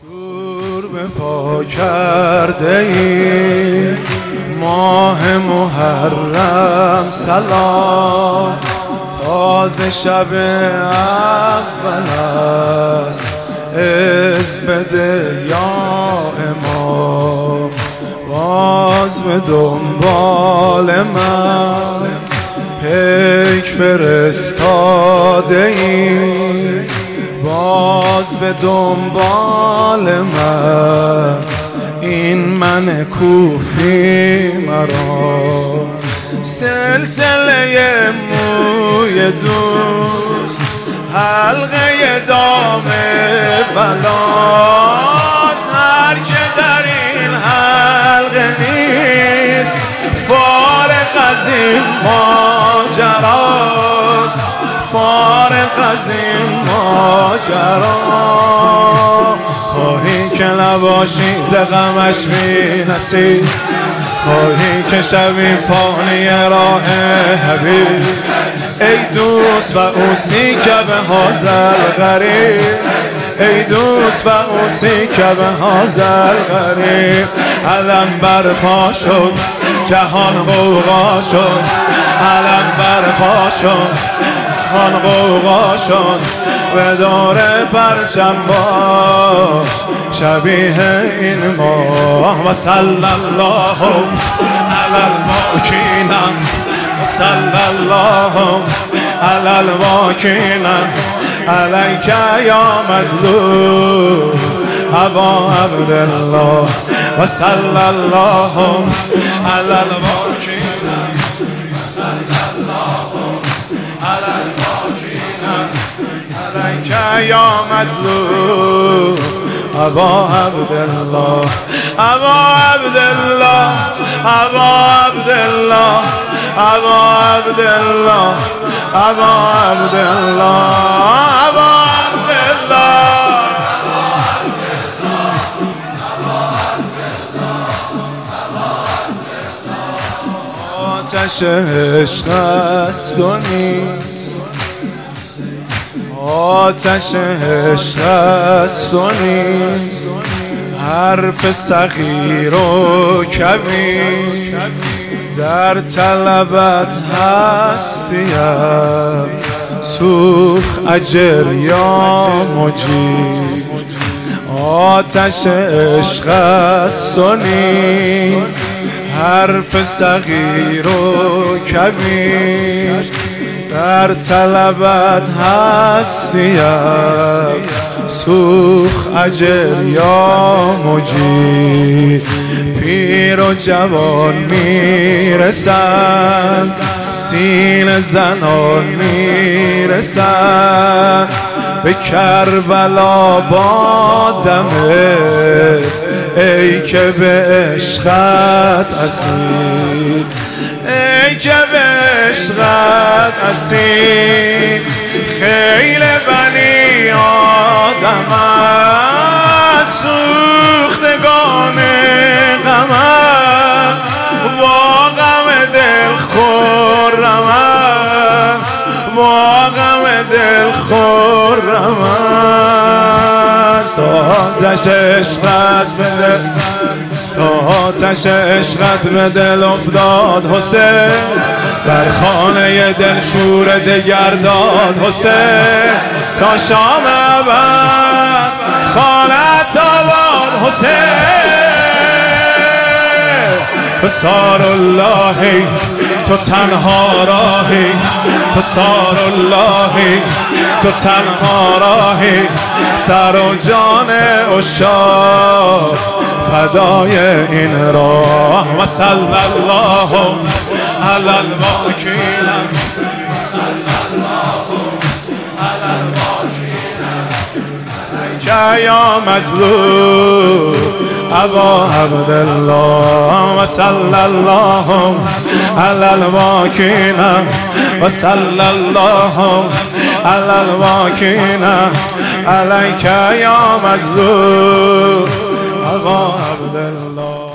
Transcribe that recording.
شور به پا کرده ای ماه محرم سلام، تازه شب اول است عز بده یا امام. باز به دنبال من پیک فرستاده ای، باز به دنبال من این من کوفی مرا. سلسله موی دوست حلقه دام بلاست، هر که در این حلقه نیست فارغ از این ماجراست، فارغ از این ماجرا. خواهی که نباشی ز غمش بی‌نصیب، خواهی که شوی فانی راه حبیب. ای دوست و اوصی که به هذا الغریب، ای دوست و اوصی که به هذا الغریب. علم برپا شد جهان غوغا شد، علم برپا شد جهان غوغا شد. به دور پرچم باش شبیه این ماه. و صلی الله علی الباکین، و صلی الله علی الباکین علیک یا مظلوم ابا عبدالله. و صلی الله علی الباکین، و صلی الله علی الباکین علیک یا مظلوم ابا عبدالله. ابا عبدالله، ابا عبدالله، ابا عبدالله، ابا عبدالله، ابا عبدالله. آتش عشق است و نیست، آتش عشق است و نیست، حرف صغیر و کبیر در طلبت هستیم. سوخ اجر یا مجیر، آتش عشق است و نیست، حرف صغیر و کبیر در طلبت هستیم. سوخ اجر یا مجیر. پیر و جوان میرسند، سین زنان میرسند به کربلا با دمه. ای که به عشقت اسیر، ای که به عشقت اسیر. خیل بنی آدم سوختگان غمم، با غم دل خرمم، با غم دل خرمم. آتش عشقت به دل، آتش عشقت به دل افتاد حسین، در خانه دل شور دگر داد حسین. تا شام ابد خانت آباد حسین. پسر اللهی تو تنها راهی، پسر اللهی تو تنها راهی. سر و جان عشاق فدای این راه. و صلی الله علی الباکین، و صلی الله علی الباکین علیک یا مظلوم ابا عبدالله. و صلی الله علی الباکین، و صلی الله علی الباکین علیک یا مظلوم ابا عبدالله.